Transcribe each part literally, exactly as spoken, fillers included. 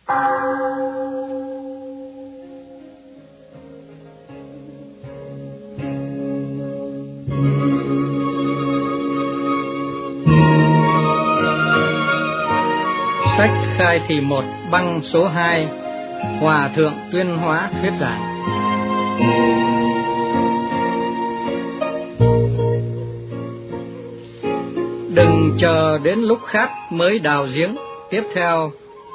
Sách khai thị một băng số hai, Hòa thượng Tuyên Hóa thuyết giảng. Đừng chờ đến lúc khát mới đào giếng. Tiếp theo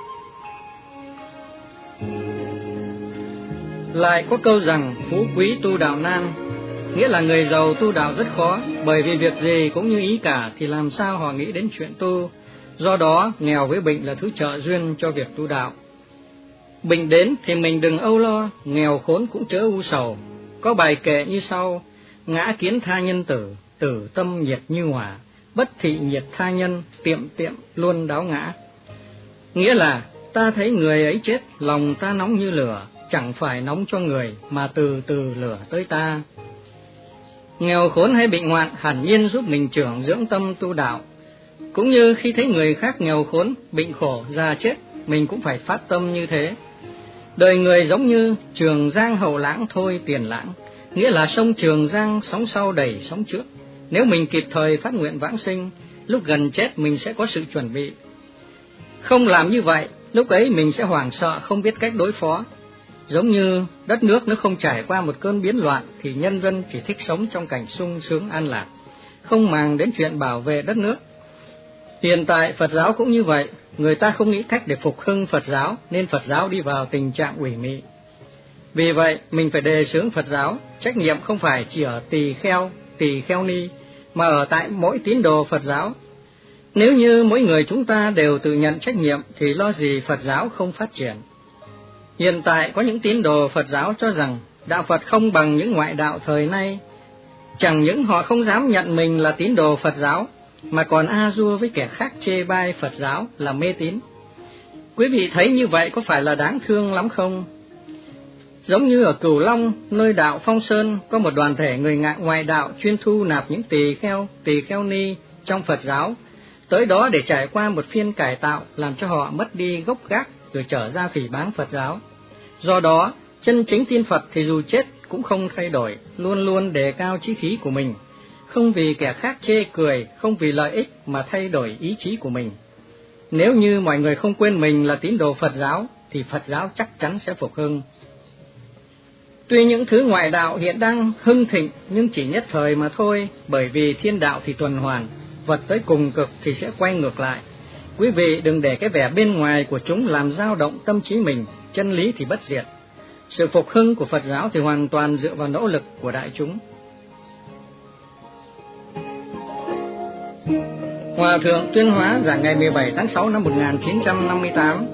lại có câu rằng phú quý tu đạo nan, nghĩa là người giàu tu đạo rất khó, bởi vì việc gì cũng như ý cả thì làm sao họ nghĩ đến chuyện tu. Do đó nghèo với bệnh là thứ trợ duyên cho việc tu đạo. Bệnh đến thì mình đừng âu lo, nghèo khốn cũng chớ u sầu. Có bài kệ như sau: ngã kiến tha nhân tử, tử tâm nhiệt như hỏa, bất thị nhiệt tha nhân, tiệm tiệm luôn đáo ngã. Nghĩa là ta thấy người ấy chết, lòng ta nóng như lửa, chẳng phải nóng cho người mà từ từ lửa tới ta. Nghèo khốn hay bệnh hoạn hẳn nhiên giúp mình trưởng dưỡng tâm tu đạo. Cũng như khi thấy người khác nghèo khốn, bệnh khổ, già chết, mình cũng phải phát tâm như thế. Đời người giống như Trường Giang hậu lãng thôi tiền lãng, nghĩa là sông Trường Giang sóng sau đẩy sóng trước. Nếu mình kịp thời phát nguyện vãng sinh, lúc gần chết mình sẽ có sự chuẩn bị. Không làm như vậy, lúc ấy mình sẽ hoảng sợ, không biết cách đối phó. Giống như đất nước nếu không trải qua một cơn biến loạn thì nhân dân chỉ thích sống trong cảnh sung sướng an lạc, không màng đến chuyện bảo vệ đất nước. Hiện tại Phật giáo cũng như vậy, người ta không nghĩ cách để phục hưng Phật giáo nên Phật giáo đi vào tình trạng ủy mị. Vì vậy mình phải đề xướng Phật giáo, trách nhiệm không phải chỉ ở tỳ kheo, tỳ kheo ni, mà ở tại mỗi tín đồ Phật giáo. Nếu như mỗi người chúng ta đều tự nhận trách nhiệm thì lo gì Phật giáo không phát triển. Hiện tại có những tín đồ Phật giáo cho rằng đạo Phật không bằng những ngoại đạo thời nay. Chẳng những họ không dám nhận mình là tín đồ Phật giáo, mà còn a dua với kẻ khác chê bai Phật giáo là mê tín. Quý vị thấy như vậy có phải là đáng thương lắm không? Giống như ở Cửu Long, nơi đạo Phong Sơn, có một đoàn thể người ngoại đạo chuyên thu nạp những tỳ kheo, tỳ kheo ni trong Phật giáo, tới đó để trải qua một phiên cải tạo làm cho họ mất đi gốc gác rồi trở ra phỉ báng Phật giáo. Do đó, chân chính tin Phật thì dù chết cũng không thay đổi, luôn luôn đề cao chí khí của mình, không vì kẻ khác chê cười, không vì lợi ích mà thay đổi ý chí của mình. Nếu như mọi người không quên mình là tín đồ Phật giáo thì Phật giáo chắc chắn sẽ phục hưng. Tuy những thứ ngoại đạo hiện đang hưng thịnh nhưng chỉ nhất thời mà thôi, bởi vì thiên đạo thì tuần hoàn, vật tới cùng cực thì sẽ quay ngược lại. Quý vị đừng để cái vẻ bên ngoài của chúng làm dao động tâm trí mình, chân lý thì bất diệt. Sự phục hưng của Phật giáo thì hoàn toàn dựa vào nỗ lực của đại chúng. Hòa thượng Tuyên Hóa giảng ngày mười bảy tháng sáu năm một nghìn chín trăm năm mươi tám.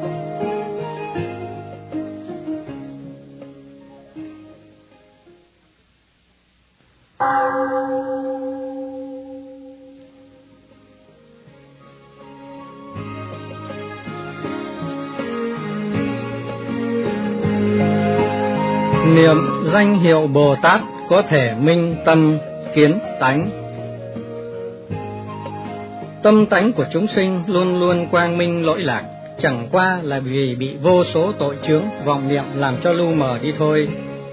Niệm danh hiệu Bồ Tát có thể minh tâm kiến tánh. Tâm tánh của chúng sinh luôn luôn quang minh lỗi lạc, chẳng qua là vì bị vô số tội chướng vọng niệm làm cho lu mờ đi thôi.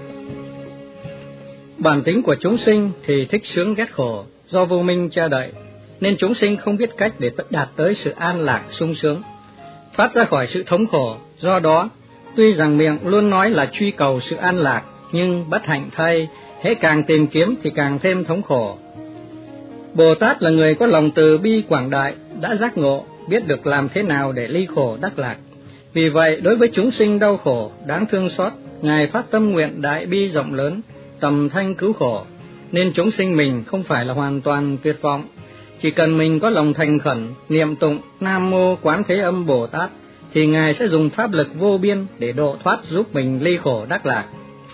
Bản tính của chúng sinh thì thích sướng ghét khổ, do vô minh che đậy, nên chúng sinh không biết cách để đạt tới sự an lạc sung sướng, thoát ra khỏi sự thống khổ. Do đó, tuy rằng miệng luôn nói là truy cầu sự an lạc, nhưng bất hạnh thay, hễ càng tìm kiếm thì càng thêm thống khổ. Bồ Tát là người có lòng từ bi quảng đại, đã giác ngộ, biết được làm thế nào để ly khổ đắc lạc. Vì vậy, đối với chúng sinh đau khổ, đáng thương xót, Ngài phát tâm nguyện đại bi rộng lớn, tầm thanh cứu khổ, nên chúng sinh mình không phải là hoàn toàn tuyệt vọng. Chỉ cần mình có lòng thành khẩn, niệm tụng Nam Mô Quán Thế Âm Bồ Tát, thì Ngài sẽ dùng pháp lực vô biên để độ thoát giúp mình ly khổ đắc lạc.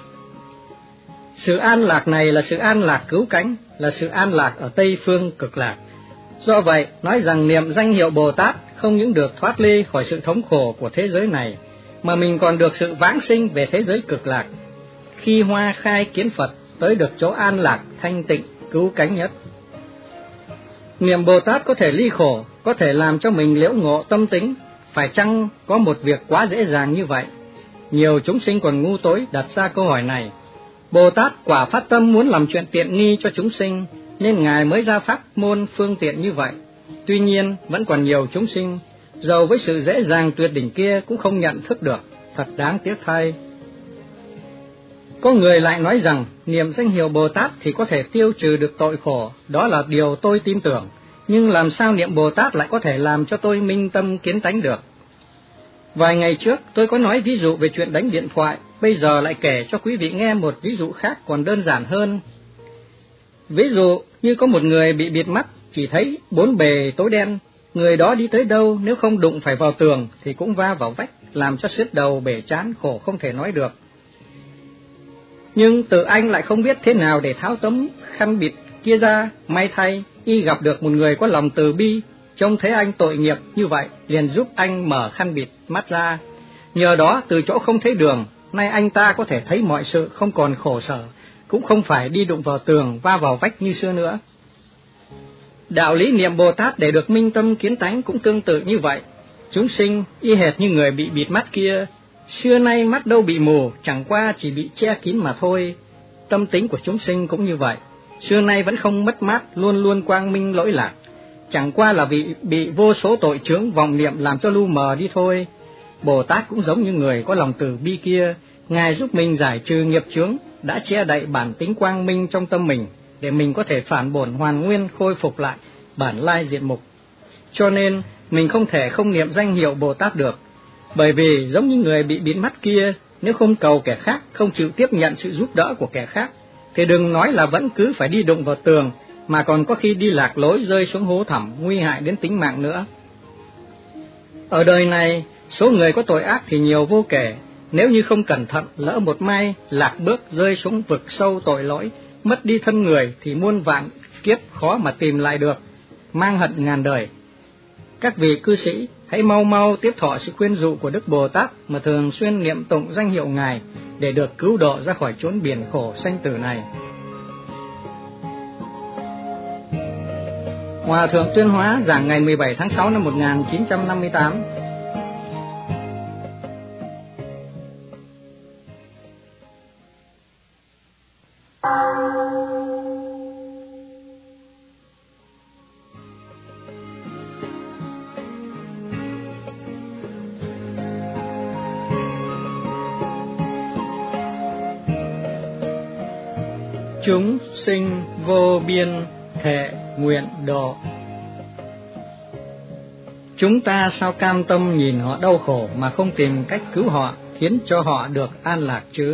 Sự an lạc này là sự an lạc cứu cánh, là sự an lạc ở Tây Phương Cực Lạc. Do vậy, nói rằng niệm danh hiệu Bồ Tát không những được thoát ly khỏi sự thống khổ của thế giới này, mà mình còn được sự vãng sinh về thế giới Cực Lạc, khi hoa khai kiến Phật, tới được chỗ an lạc, thanh tịnh, cứu cánh nhất. Niệm Bồ Tát có thể ly khổ, có thể làm cho mình liễu ngộ tâm tính, phải chăng có một việc quá dễ dàng như vậy? Nhiều chúng sinh còn ngu tối đặt ra câu hỏi này. Bồ Tát quả phát tâm muốn làm chuyện tiện nghi cho chúng sinh, nên Ngài mới ra pháp môn phương tiện như vậy. Tuy nhiên, vẫn còn nhiều chúng sinh, dầu với sự dễ dàng tuyệt đỉnh kia cũng không nhận thức được, thật đáng tiếc thay. Có người lại nói rằng, niệm danh hiệu Bồ Tát thì có thể tiêu trừ được tội khổ, đó là điều tôi tin tưởng. Nhưng làm sao niệm Bồ Tát lại có thể làm cho tôi minh tâm kiến tánh được? Vài ngày trước, tôi có nói ví dụ về chuyện đánh điện thoại, bây giờ lại kể cho quý vị nghe một ví dụ khác còn đơn giản hơn. Ví dụ như có một người bị bịt mắt, chỉ thấy bốn bề tối đen, người đó đi tới đâu nếu không đụng phải vào tường thì cũng va vào vách, làm cho sứt đầu bể trán, khổ không thể nói được. Nhưng tự anh lại không biết thế nào để tháo tấm khăn bịt kia ra, may thay y gặp được một người có lòng từ bi, trông thấy anh tội nghiệp như vậy, liền giúp anh mở khăn bịt mắt ra. Nhờ đó từ chỗ không thấy đường, nay anh ta có thể thấy mọi sự, không còn khổ sở, cũng không phải đi đụng vào tường, va vào vách như xưa nữa. Đạo lý niệm Bồ Tát để được minh tâm kiến tánh cũng tương tự như vậy. Chúng sinh y hệt như người bị bịt mắt kia, xưa nay mắt đâu bị mù, chẳng qua chỉ bị che kín mà thôi. Tâm tính của chúng sinh cũng như vậy, xưa nay vẫn không mất mát, luôn luôn quang minh lỗi lạc, chẳng qua là vì bị vô số tội chướng vọng niệm làm cho lu mờ đi thôi. Bồ Tát cũng giống như người có lòng từ bi kia, Ngài giúp mình giải trừ nghiệp chướng, đã che đậy bản tính quang minh trong tâm mình, để mình có thể phản bổn hoàn nguyên, khôi phục lại bản lai diện mục. Cho nên mình không thể không niệm danh hiệu Bồ Tát được, bởi vì giống như người bị bịt mắt kia, nếu không cầu kẻ khác, không chịu tiếp nhận sự giúp đỡ của kẻ khác, thì đừng nói là vẫn cứ phải đi đụng vào tường, mà còn có khi đi lạc lối, rơi xuống hố thẳm, nguy hại đến tính mạng nữa. Ở đời này, số người có tội ác thì nhiều vô kể, nếu như không cẩn thận, lỡ một mai lạc bước rơi xuống vực sâu tội lỗi, mất đi thân người thì muôn vạn kiếp khó mà tìm lại được, mang hận ngàn đời. Các vị cư sĩ hãy mau mau tiếp thọ sự khuyên dụ của Đức Bồ Tát mà thường xuyên niệm tụng danh hiệu Ngài để được cứu độ ra khỏi chốn biển khổ sanh tử này. Hòa thượng Tuyên Hóa giảng ngày mười bảy tháng sáu năm một nghìn chín trăm năm mươi tám. Chúng sinh vô biên thệ nguyện độ. Chúng ta sao cam tâm nhìn họ đau khổ mà không tìm cách cứu họ, khiến cho họ được an lạc chứ?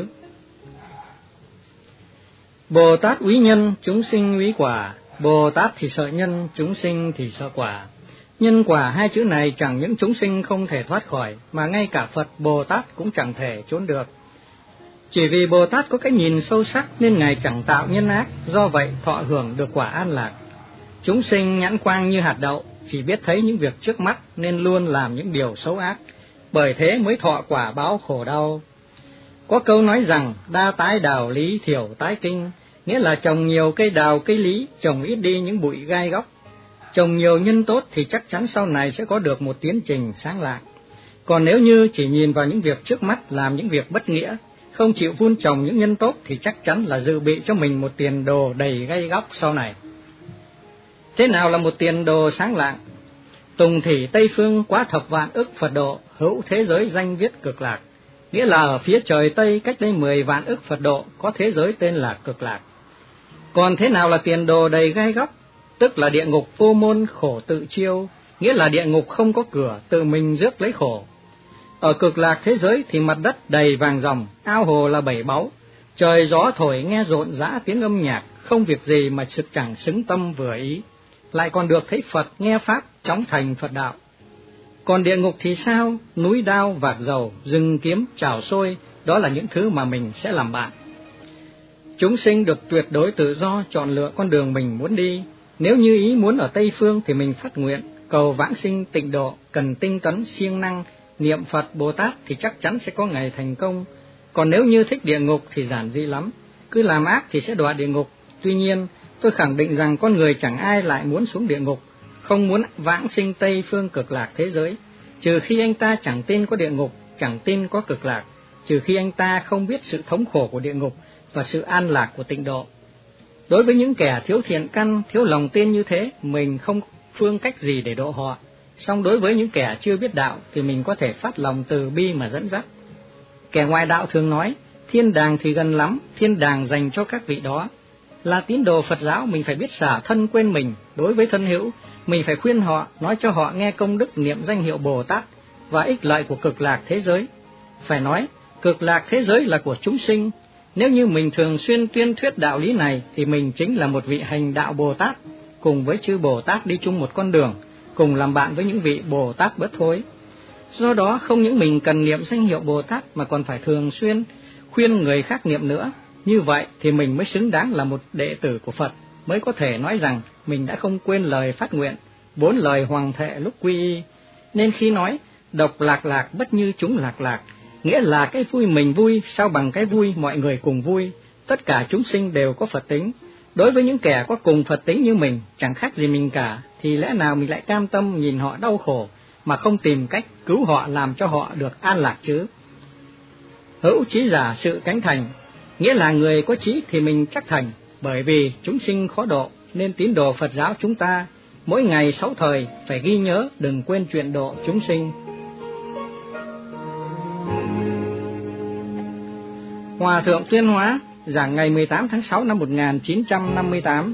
Bồ Tát úy nhân, chúng sinh úy quả. Bồ Tát thì sợ nhân, chúng sinh thì sợ quả. Nhân quả hai chữ này chẳng những chúng sinh không thể thoát khỏi, mà ngay cả Phật Bồ Tát cũng chẳng thể trốn được. Chỉ vì Bồ Tát có cái nhìn sâu sắc nên Ngài chẳng tạo nhân ác, do vậy thọ hưởng được quả an lạc. Chúng sinh nhãn quang như hạt đậu, chỉ biết thấy những việc trước mắt nên luôn làm những điều xấu ác, bởi thế mới thọ quả báo khổ đau. Có câu nói rằng đa tái đào lý thiểu tái kinh, nghĩa là trồng nhiều cây đào cây lý, trồng ít đi những bụi gai góc. Trồng nhiều nhân tốt thì chắc chắn sau này sẽ có được một tiến trình sáng lạc. Còn nếu như chỉ nhìn vào những việc trước mắt, làm những việc bất nghĩa, không chịu vun trồng những nhân tốt thì chắc chắn là dự bị cho mình một tiền đồ đầy gai góc sau này. Thế nào là một tiền đồ sáng lạng? Tùng thủy Tây Phương quá thập vạn ức Phật độ, hữu thế giới danh viết Cực Lạc. Nghĩa là ở phía trời Tây cách đây mười vạn ức Phật độ có thế giới tên là Cực Lạc. Còn thế nào là tiền đồ đầy gai góc? Tức là địa ngục vô môn khổ tự chiêu, nghĩa là địa ngục không có cửa, tự mình rước lấy khổ. Ở Cực Lạc thế giới thì mặt đất đầy vàng ròng, ao hồ là bảy báu, trời gió thổi nghe rộn rã tiếng âm nhạc, không việc gì mà trực chẳng xứng tâm vừa ý, lại còn được thấy Phật nghe Pháp chóng thành Phật đạo. Còn địa ngục thì sao? Núi đao vạc dầu, rừng kiếm chảo sôi, đó là những thứ mà mình sẽ làm bạn. Chúng sinh được tuyệt đối tự do chọn lựa con đường mình muốn đi. Nếu như ý muốn ở Tây Phương thì mình phát nguyện, cầu vãng sinh tịnh độ, cần tinh tấn siêng năng, niệm Phật Bồ Tát thì chắc chắn sẽ có ngày thành công. Còn nếu như thích địa ngục thì giản dị lắm, cứ làm ác thì sẽ đọa địa ngục. Tuy nhiên, tôi khẳng định rằng con người chẳng ai lại muốn xuống địa ngục, không muốn vãng sinh Tây Phương Cực Lạc thế giới. trừ khi anh ta chẳng tin có địa ngục, chẳng tin có cực lạc, trừ khi anh ta không biết sự thống khổ của địa ngục và sự an lạc của tịnh độ. Đối với những kẻ thiếu thiện căn, thiếu lòng tin như thế, mình không phương cách gì để độ họ. Song đối với những kẻ chưa biết đạo thì mình có thể phát lòng từ bi mà dẫn dắt. Kẻ ngoại đạo thường nói, thiên đàng thì gần lắm, thiên đàng dành cho các vị đó. Là tín đồ Phật giáo, mình phải biết xả thân quên mình. Đối với thân hữu, mình phải khuyên họ, nói cho họ nghe công đức niệm danh hiệu Bồ Tát và ích lợi của cực lạc thế giới. Phải nói, cực lạc thế giới là của chúng sinh. Nếu như mình thường xuyên tuyên thuyết đạo lý này thì mình chính là một vị hành đạo Bồ Tát, cùng với chư Bồ Tát đi chung một con đường, cùng làm bạn với những vị Bồ Tát bất thối. Do đó không những mình cần niệm danh hiệu Bồ Tát mà còn phải thường xuyên khuyên người khác niệm nữa. Như vậy thì mình mới xứng đáng là một đệ tử của Phật, mới có thể nói rằng mình đã không quên lời phát nguyện, bốn lời hoàng thệ lúc quy y. Nên khi nói độc lạc lạc bất như chúng lạc lạc, nghĩa là cái vui mình vui sao bằng cái vui mọi người cùng vui. Tất cả chúng sinh đều có Phật tính. Đối với những kẻ có cùng Phật tính như mình, chẳng khác gì mình cả, thì lẽ nào mình lại cam tâm nhìn họ đau khổ mà không tìm cách cứu họ, làm cho họ được an lạc chứ? Hữu trí giả sự cánh thành, nghĩa là người có trí thì mình chắc thành. Bởi vì chúng sinh khó độ, nên tín đồ Phật giáo chúng ta mỗi ngày sáu thời phải ghi nhớ đừng quên chuyện độ chúng sinh. Hòa thượng Tuyên Hóa giảng ngày mười tám tháng sáu năm một nghìn chín trăm năm mươi tám.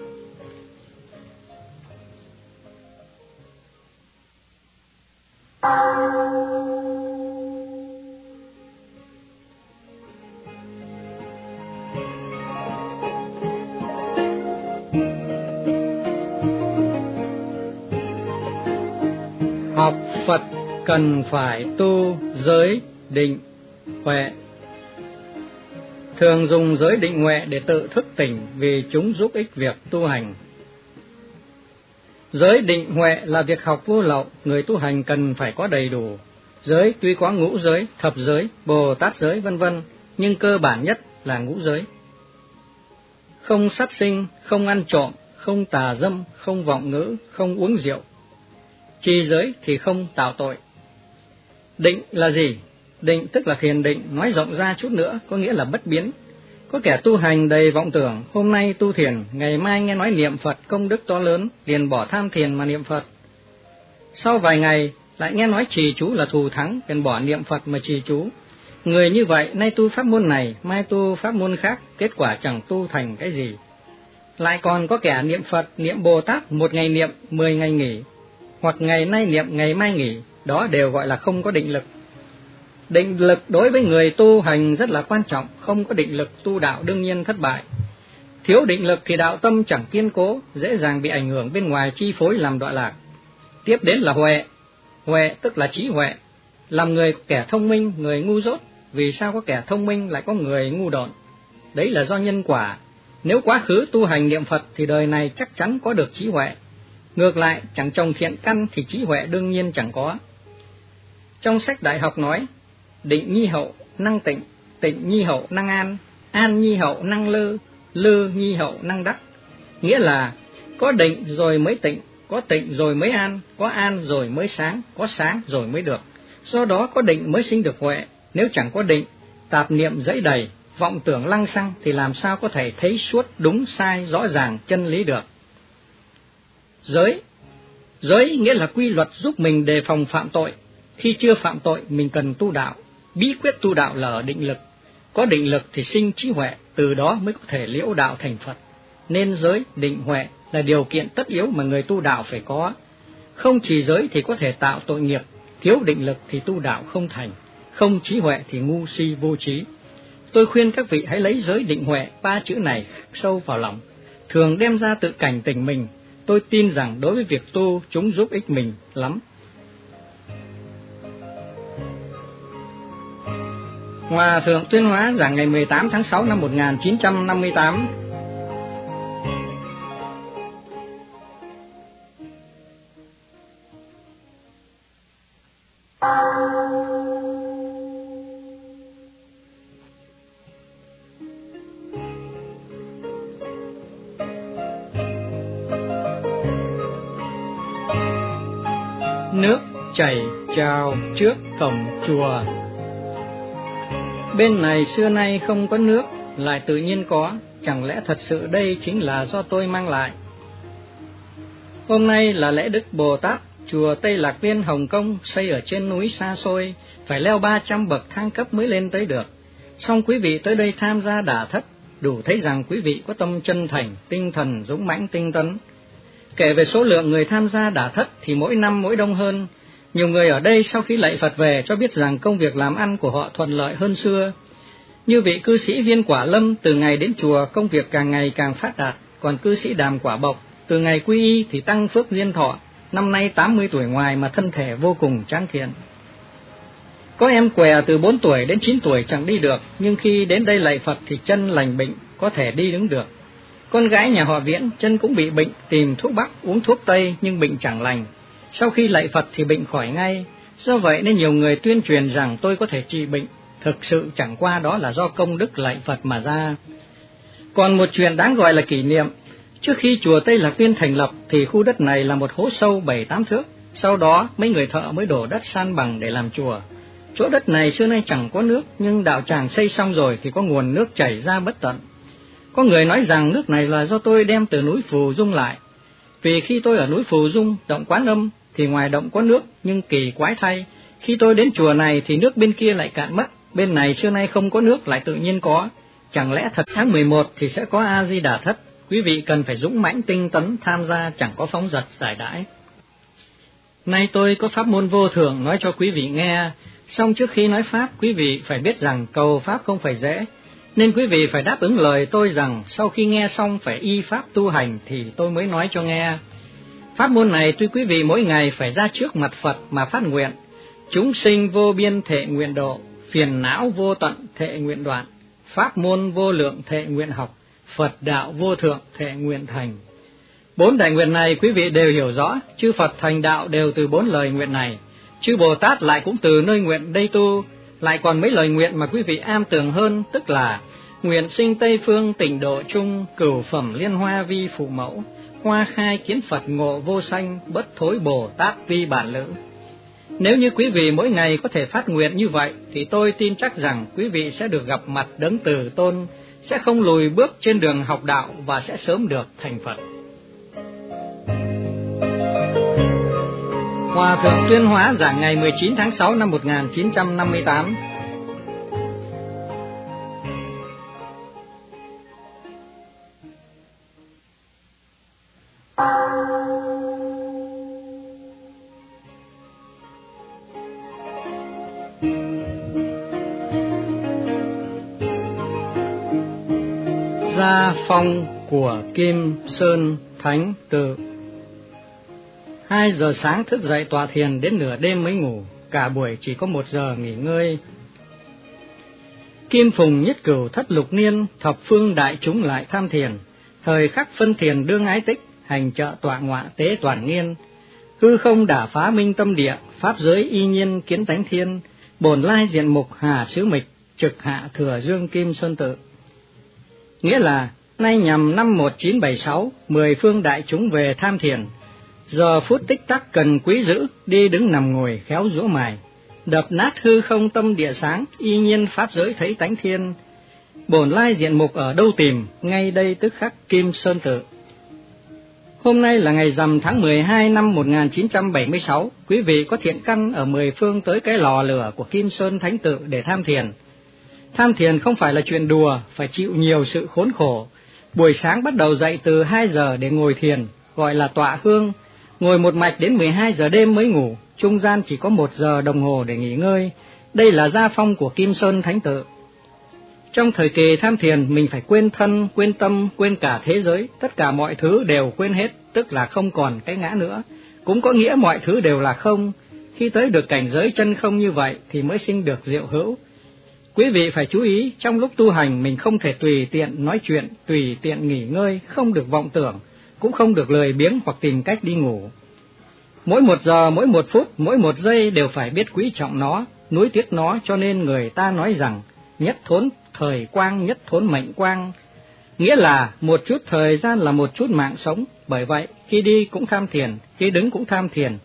Học Phật cần phải tu giới định huệ. Thường dùng giới định huệ để tự thức tỉnh vì chúng giúp ích việc tu hành. Giới định huệ là việc học vô lậu, người tu hành cần phải có đầy đủ. Giới tuy có ngũ giới, thập giới, Bồ Tát giới vân vân, nhưng cơ bản nhất là ngũ giới. Không sát sinh, không ăn trộm, không tà dâm, không vọng ngữ, không uống rượu. Trì giới thì không tạo tội. Định là gì? Định tức là thiền định, nói rộng ra chút nữa có nghĩa là bất biến. Có kẻ tu hành đầy vọng tưởng, hôm nay tu thiền, ngày mai nghe nói niệm Phật công đức to lớn, liền bỏ tham thiền mà niệm Phật. Sau vài ngày lại nghe nói trì chú là thù thắng, liền bỏ niệm Phật mà trì chú. Người như vậy nay tu pháp môn này, mai tu pháp môn khác, kết quả chẳng tu thành cái gì. Lại còn có kẻ niệm Phật, niệm Bồ Tát, một ngày niệm, mười ngày nghỉ, hoặc ngày nay niệm, ngày mai nghỉ, đó đều gọi là không có định lực. Định lực đối với người tu hành rất là quan trọng, không có định lực tu đạo đương nhiên thất bại. Thiếu định lực thì đạo tâm chẳng kiên cố, dễ dàng bị ảnh hưởng bên ngoài chi phối làm đọa lạc. Tiếp đến là huệ. Huệ tức là trí huệ, làm người có kẻ thông minh, người ngu dốt. Vì sao có kẻ thông minh lại có người ngu độn? Đấy là do nhân quả. Nếu quá khứ tu hành niệm Phật thì đời này chắc chắn có được trí huệ. Ngược lại, chẳng trồng thiện căn thì trí huệ đương nhiên chẳng có. Trong sách Đại học nói, định nhi hậu năng tịnh, tịnh nhi hậu năng an, an nhi hậu năng lư, lư nhi hậu năng đắc. Nghĩa là có định rồi mới tịnh, có tịnh rồi mới an, có an rồi mới sáng, có sáng rồi mới được. Do đó có định mới sinh được huệ. Nếu chẳng có định, tạp niệm dẫy đầy, vọng tưởng lăng xăng thì làm sao có thể thấy suốt đúng sai rõ ràng chân lý được. Giới. Giới nghĩa là quy luật giúp mình đề phòng phạm tội. Khi chưa phạm tội mình cần tu đạo. Bí quyết tu đạo là ở định lực. Có định lực thì sinh trí huệ, từ đó mới có thể liễu đạo thành Phật. Nên giới, định, huệ là điều kiện tất yếu mà người tu đạo phải có. Không trì giới thì có thể tạo tội nghiệp, thiếu định lực thì tu đạo không thành, không trí huệ thì ngu si vô trí. Tôi khuyên các vị hãy lấy giới định huệ ba chữ này khắc sâu vào lòng, thường đem ra tự cảnh tỉnh mình. Tôi tin rằng đối với việc tu chúng giúp ích mình lắm. Hòa thượng Tuyên Hóa giảng ngày mười tám tháng sáu năm một nghìn chín trăm năm mươi tám. Nước chảy trào trước cổng chùa. Bên này xưa nay không có nước, lại tự nhiên có, chẳng lẽ thật sự đây chính là do tôi mang lại? Hôm nay là lễ Đức Bồ Tát, chùa Tây Lạc Viên Hồng Kông xây ở trên núi xa xôi, phải leo ba trăm bậc thang cấp mới lên tới được. Song quý vị tới đây tham gia đả thất, đủ thấy rằng quý vị có tâm chân thành, tinh thần dũng mãnh tinh tấn. Kể về số lượng người tham gia đả thất thì mỗi năm mỗi đông hơn. Nhiều người ở đây sau khi lạy Phật về cho biết rằng công việc làm ăn của họ thuận lợi hơn xưa. Như vị cư sĩ Viên Quả Lâm từ ngày đến chùa công việc càng ngày càng phát đạt, còn cư sĩ Đàm Quả Bộc từ ngày quy y thì tăng phước diên thọ, năm nay tám mươi tuổi ngoài mà thân thể vô cùng tráng kiện. Có em què từ bốn tuổi đến chín tuổi chẳng đi được, nhưng khi đến đây lạy Phật thì chân lành bệnh, có thể đi đứng được. Con gái nhà họ Viễn chân cũng bị bệnh, tìm thuốc Bắc, uống thuốc Tây nhưng bệnh chẳng lành. Sau khi lạy Phật thì bệnh khỏi ngay. Do vậy nên nhiều người tuyên truyền rằng tôi có thể trị bệnh, thực sự chẳng qua đó là do công đức lạy Phật mà ra. Còn một chuyện đáng gọi là kỷ niệm. Trước khi chùa Tây Lạc Viên thành lập thì khu đất này là một hố sâu bảy tám thước. Sau đó mấy người thợ mới đổ đất san bằng để làm chùa. Chỗ đất này xưa nay chẳng có nước, nhưng đạo tràng xây xong rồi thì có nguồn nước chảy ra bất tận. Có người nói rằng nước này là do tôi đem từ núi Phù Dung lại. Vì khi tôi ở núi Phù Dung, động Quán Âm, thì ngoài động có nước, nhưng kỳ quái thay, khi tôi đến chùa này thì nước bên kia lại cạn mất, bên này xưa nay không có nước lại tự nhiên có. Chẳng lẽ thật tháng mười một thì sẽ có A Di Đà Thất? Quý vị cần phải dũng mãnh tinh tấn tham gia, chẳng có phóng dật giải đãi. Nay tôi có pháp môn vô thượng nói cho quý vị nghe, song trước khi nói pháp quý vị phải biết rằng cầu pháp không phải dễ, nên quý vị phải đáp ứng lời tôi rằng sau khi nghe xong phải y pháp tu hành thì tôi mới nói cho nghe. Pháp môn này tuy quý vị mỗi ngày phải ra trước mặt Phật mà phát nguyện, chúng sinh vô biên thệ nguyện độ, phiền não vô tận thệ nguyện đoạn, pháp môn vô lượng thệ nguyện học, Phật đạo vô thượng thệ nguyện thành. Bốn đại nguyện này quý vị đều hiểu rõ, chư Phật thành đạo đều từ bốn lời nguyện này, chư Bồ Tát lại cũng từ nơi nguyện đây tu. Lại còn mấy lời nguyện mà quý vị am tường hơn, tức là nguyện sinh Tây Phương tịnh độ chung, cửu phẩm liên hoa vi phụ mẫu, hoa khai kiến Phật ngộ vô sanh, bất thối Bồ Tát vi bản lữ. Nếu như quý vị mỗi ngày có thể phát nguyện như vậy, thì tôi tin chắc rằng quý vị sẽ được gặp mặt Đấng Từ Tôn, sẽ không lùi bước trên đường học đạo và sẽ sớm được thành Phật. Hòa thượng Tuyên Hóa giảng ngày mười chín tháng sáu năm một nghìn chín trăm năm mươi tám. Gia phong của Kim Sơn Thánh Tự. Hai giờ sáng thức dậy tọa thiền đến nửa đêm mới ngủ, cả buổi chỉ có một giờ nghỉ ngơi. Kim phùng nhất cửu thất lục niên, thập phương đại chúng lại tham thiền, thời khắc phân thiền đương ái tích, hành trợ tọa ngọa tế toàn nghiên. Hư không đả phá minh tâm địa, pháp giới y nhiên kiến tánh thiên, bổn lai diện mục hà xứ mịch, trực hạ thừa dương Kim Sơn Tự. Nghĩa là, nay nhằm năm một nghìn chín trăm bảy mươi sáu, mười phương đại chúng về tham thiền, giờ phút tích tắc cần quý giữ, đi đứng nằm ngồi khéo giũa mài, đập nát hư không tâm địa sáng, y nhiên pháp giới thấy tánh thiên. Bổn lai diện mục ở đâu tìm, ngay đây tức khắc Kim Sơn Tự. Hôm nay là ngày rằm tháng mười hai năm một nghìn chín trăm bảy mươi sáu, quý vị có thiện căn ở mười phương tới cái lò lửa của Kim Sơn Thánh Tự để tham thiền. Tham thiền không phải là chuyện đùa, phải chịu nhiều sự khốn khổ. Buổi sáng bắt đầu dậy từ hai giờ để ngồi thiền, gọi là tọa hương, ngồi một mạch đến mười hai giờ đêm mới ngủ, trung gian chỉ có một giờ đồng hồ để nghỉ ngơi. Đây là gia phong của Kim Sơn Thánh Tự. Trong thời kỳ tham thiền, mình phải quên thân, quên tâm, quên cả thế giới, tất cả mọi thứ đều quên hết, tức là không còn cái ngã nữa, cũng có nghĩa mọi thứ đều là không. Khi tới được cảnh giới chân không như vậy thì mới sinh được diệu hữu. Quý vị phải chú ý, trong lúc tu hành mình không thể tùy tiện nói chuyện, tùy tiện nghỉ ngơi, không được vọng tưởng, cũng không được lười biếng hoặc tìm cách đi ngủ. Mỗi một giờ, mỗi một phút, mỗi một giây đều phải biết quý trọng nó, nuối tiếc nó, cho nên người ta nói rằng nhất thốn thời quang, nhất thốn mệnh quang. Nghĩa là một chút thời gian là một chút mạng sống. Bởi vậy, khi đi cũng tham thiền, khi đứng cũng tham thiền,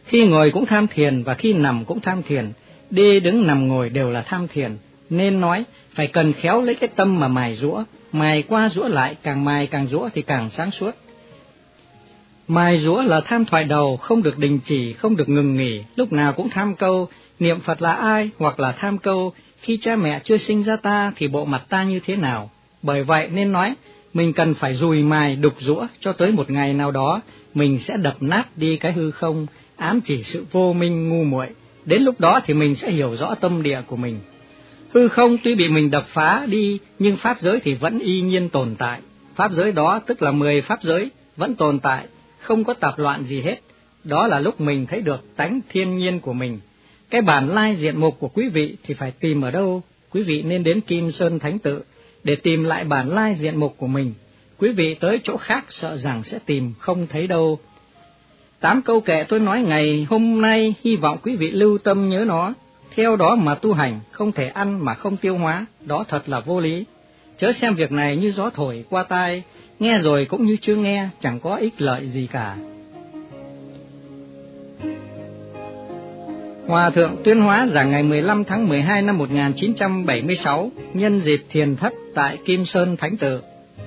Khi ngồi cũng tham thiền và khi nằm cũng tham thiền, đi đứng nằm ngồi đều là tham thiền. Nên nói phải cần khéo lấy cái tâm mà mài giũa, mài qua giũa lại, càng mài càng giũa thì càng sáng suốt. Mài giũa là tham thoại đầu, không được đình chỉ, không được ngừng nghỉ, lúc nào cũng tham câu niệm Phật là ai, hoặc là tham câu khi cha mẹ chưa sinh ra ta thì bộ mặt ta như thế nào. Bởi vậy nên nói mình cần phải dùi mài đục giũa cho tới một ngày nào đó mình sẽ đập nát đi cái hư không, ám chỉ sự vô minh ngu muội. Đến lúc đó thì mình sẽ hiểu rõ tâm địa của mình. Hư không tuy bị mình đập phá đi, nhưng pháp giới thì vẫn y nhiên tồn tại. Pháp giới đó tức là mười pháp giới vẫn tồn tại, không có tạp loạn gì hết. Đó là lúc mình thấy được tánh thiên nhiên của mình. Cái bản lai diện mục của quý vị thì phải tìm ở đâu? Quý vị nên đến Kim Sơn Thánh Tự để tìm lại bản lai diện mục của mình. Quý vị tới chỗ khác sợ rằng sẽ tìm không thấy đâu. Tám câu kệ tôi nói ngày hôm nay, hy vọng quý vị lưu tâm nhớ nó, theo đó mà tu hành. Không thể ăn mà không tiêu hóa, đó thật là vô lý. Chớ xem việc này như gió thổi qua tai, nghe rồi cũng như chưa nghe, chẳng có ích lợi gì cả. Hòa thượng Tuyên Hóa giảng ngày mười lăm tháng mười hai năm một nghìn chín trăm bảy mươi sáu, nhân dịp thiền thất tại Kim Sơn Thánh Tự.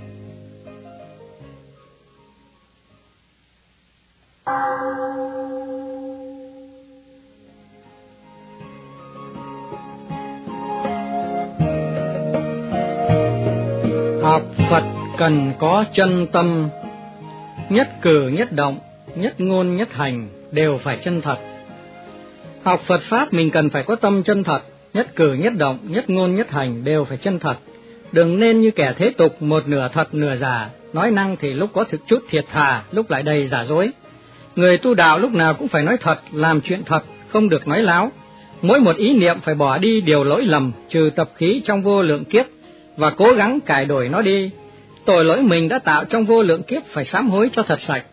Học Phật cần có chân tâm, nhất cử nhất động, nhất ngôn nhất hành đều phải chân thật. Học Phật Pháp mình cần phải có tâm chân thật, nhất cử nhất động, nhất ngôn nhất hành đều phải chân thật. Đừng nên như kẻ thế tục một nửa thật nửa giả, nói năng thì lúc có thực chút thiệt thà, lúc lại đầy giả dối. Người tu đạo lúc nào cũng phải nói thật, làm chuyện thật, không được nói láo. Mỗi một ý niệm phải bỏ đi điều lỗi lầm, trừ tập khí trong vô lượng kiếp, và cố gắng cải đổi nó đi. Tội lỗi mình đã tạo trong vô lượng kiếp phải sám hối cho thật sạch.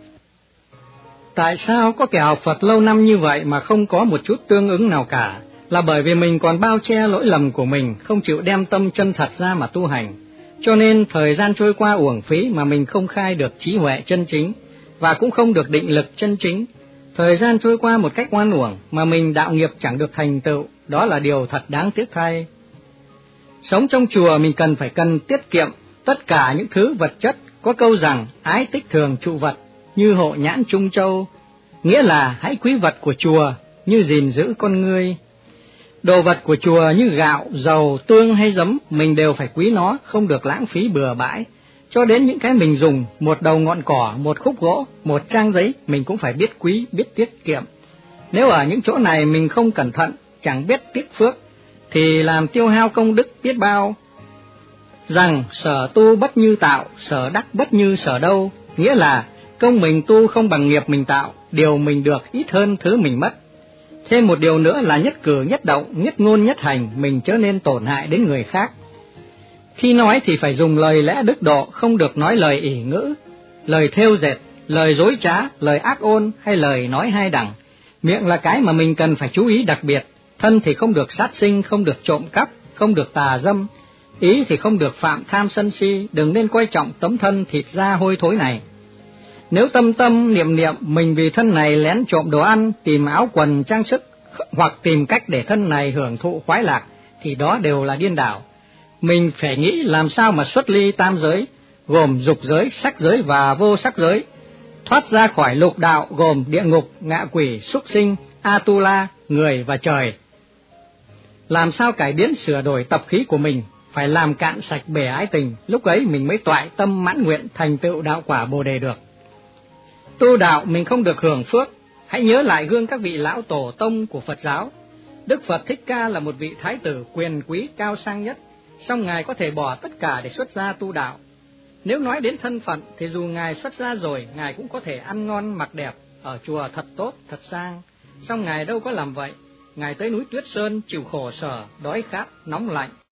Tại sao có kẻ học Phật lâu năm như vậy mà không có một chút tương ứng nào cả? Là bởi vì mình còn bao che lỗi lầm của mình, không chịu đem tâm chân thật ra mà tu hành. Cho nên thời gian trôi qua uổng phí mà mình không khai được trí huệ chân chính, và cũng không được định lực chân chính. Thời gian trôi qua một cách oan uổng mà mình đạo nghiệp chẳng được thành tựu, đó là điều thật đáng tiếc thay. Sống trong chùa mình cần phải cần tiết kiệm tất cả những thứ vật chất. Có câu rằng ái tích thường trụ vật, như hộ nhãn trung châu, nghĩa là hãy quý vật của chùa như gìn giữ con ngươi. Đồ vật của chùa như gạo, dầu, tương hay giấm, mình đều phải quý nó, không được lãng phí bừa bãi. Cho đến những cái mình dùng, một đầu ngọn cỏ, một khúc gỗ, một trang giấy, mình cũng phải biết quý, biết tiết kiệm. Nếu ở những chỗ này mình không cẩn thận, chẳng biết tiếc phước, thì làm tiêu hao công đức biết bao. Rằng sở tu bất như tạo, sở đắc bất như sở đâu, nghĩa là công mình tu không bằng nghiệp mình tạo, điều mình được ít hơn thứ mình mất. Thêm một điều nữa là nhất cử nhất động, nhất ngôn nhất hành, mình chớ nên tổn hại đến người khác. Khi nói thì phải dùng lời lẽ đức độ, không được nói lời ỷ ngữ, lời thêu dệt, lời dối trá, lời ác ôn hay lời nói hai đẳng. Miệng là cái mà mình cần phải chú ý đặc biệt. Thân thì không được sát sinh, không được trộm cắp, không được tà dâm. Ý thì không được phạm tham sân si, đừng nên coi trọng tấm thân thịt da hôi thối này. Nếu tâm tâm niệm niệm mình vì thân này lén trộm đồ ăn, tìm áo quần trang sức, hoặc tìm cách để thân này hưởng thụ khoái lạc, thì đó đều là điên đảo. Mình phải nghĩ làm sao mà xuất ly tam giới, gồm dục giới, sắc giới và vô sắc giới, thoát ra khỏi lục đạo gồm địa ngục, ngạ quỷ, súc sinh, Atula, người và trời. Làm sao cải biến sửa đổi tập khí của mình, phải làm cạn sạch bể ái tình, lúc ấy mình mới toại tâm mãn nguyện thành tựu đạo quả Bồ Đề được. Tu đạo mình không được hưởng phước, hãy nhớ lại gương các vị lão tổ tông của Phật giáo. Đức Phật Thích Ca là một vị thái tử quyền quý cao sang nhất, song Ngài có thể bỏ tất cả để xuất gia tu đạo. Nếu nói đến thân phận thì dù Ngài xuất gia rồi, Ngài cũng có thể ăn ngon mặc đẹp, ở chùa thật tốt, thật sang. Song Ngài đâu có làm vậy. Ngài tới núi Tuyết Sơn chịu khổ sở, đói khát, nóng lạnh,